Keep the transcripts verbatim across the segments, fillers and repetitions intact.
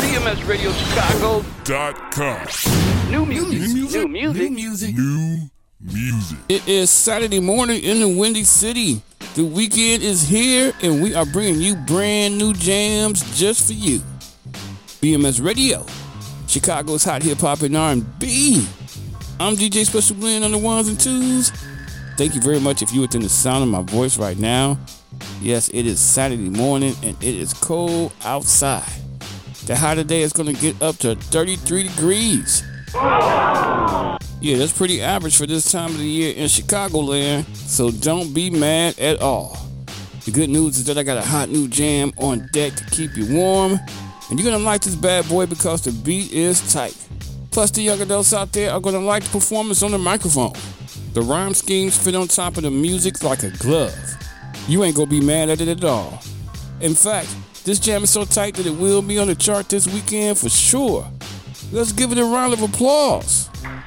B M S Radio Chicago dot com. New music. New music. New music. New music. New music. It is Saturday morning in the Windy City. The weekend is here, and we are bringing you brand new jams just for you. B M S Radio, Chicago's hot hip hop and R and B. I'm D J Special Blend on the ones and twos. Thank you very much if you're within the sound of my voice right now. Yes, it is Saturday morning, and it is cold outside. The high today is going to get up to thirty-three degrees. Yeah, that's pretty average for this time of the year in Chicagoland, so don't be mad at all. The good news is that I got a hot new jam on deck to keep you warm, and you're going to like this bad boy because the beat is tight. Plus, the young adults out there are going to like the performance on the microphone. The rhyme schemes fit on top of the music like a glove. You ain't going to be mad at it at all. In fact, this jam is so tight that it will be on the chart this weekend for sure. Let's give it a round of applause.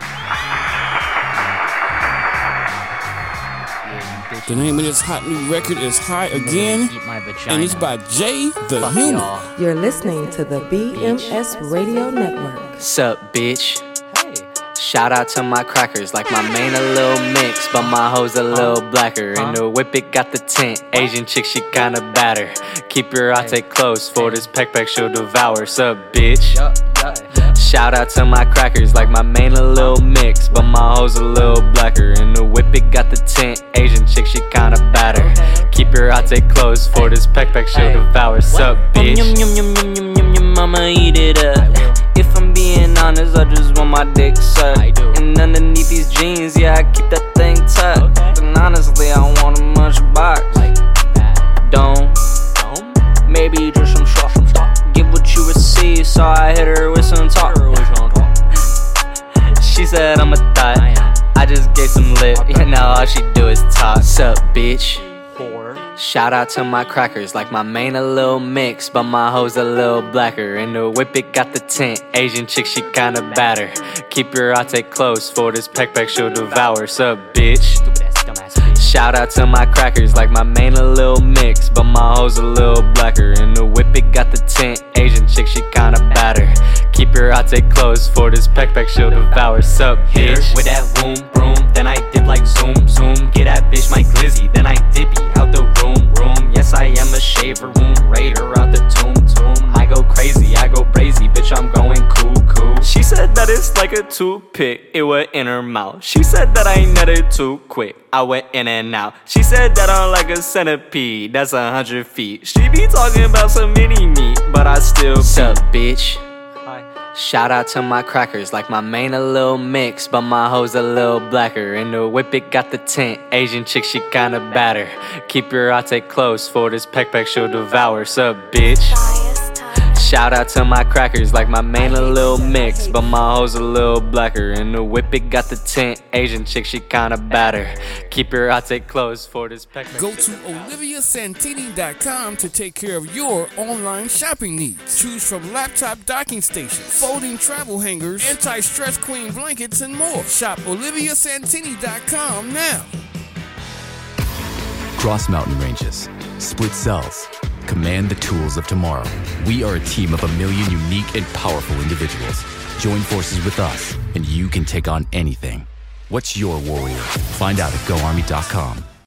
The name of this hot new record is High Again, and it's by Jay the Human. You're listening to the B M S Radio Network. Sup, bitch? Shout out to my crackers, like my main a little mix, but my hoes a little blacker. In the whip it got the tint, Asian chick she kinda batter. Keep your eye close, for this peck peck she'll devour. Sup, bitch? Shout out to my crackers, like my main a little mix, but my hoes a little blacker. In the whip it got the tint, Asian chick she kinda batter. Keep your eye close, for this peck peck she'll devour. Sup, bitch? Yum yum yum yum yum yum yum, I'ma eat it up. If I'm being honest, I just want my dick sucked. And underneath these jeans, yeah, I keep that thing tucked. And honestly, I want a munch box. Don't, maybe just some shot. Give what you receive, so I hit her with some talk. She said I'm a thot. I just gave some lip, yeah, now all she do is talk. Sup, bitch? Shout out to my crackers, like my main a little mix, but my hoes a little blacker. In the whip it got the tint, Asian chick she kinda batter. Keep your eye close, for this peck peck she'll devour. Sup, bitch? Shout out to my crackers, like my main a little mix, but my hoes a little blacker. In the whip it got the tint, Asian chick she kinda batter. Keep your eye close, for this peck peck she'll devour. Sup, bitch? With that boom broom, then I dip like zoom zoom. Get that bitch my glizzy, then I dippy out the room room. Yes, I am a shaver, room raider out the tomb tomb. I go crazy, I go crazy, bitch, I'm going cool cool. She said that it's like a toothpick, it went in her mouth. She said that I nutted too quick, I went in and out. She said that I'm like a centipede, that's a hundred feet. She be talking about some mini meat, but I still. Sup, bitch? Shout out to my crackers, like my main a little mix, but my hoes a little blacker. In the whip it got the tint, Asian chick she kinda batter. Keep your eye close, for this peck peck she'll devour. Sup, bitch? Shout out to my crackers, like my main a little mix, but my hoes a little blacker. In the whip it got the tint, Asian chick she kinda batter. Keep your eye close, for this peck peck. Go to Olivia Santini dot com to take care of your online shopping needs. Choose from laptop docking stations, folding travel hangers, anti-stress queen blankets, and more. Shop Olivia Santini dot com now. Cross mountain ranges, split cells, command the tools of tomorrow. We are a team of a million unique and powerful individuals. Join forces with us, and you can take on anything. What's your warrior? Find out at go army dot com.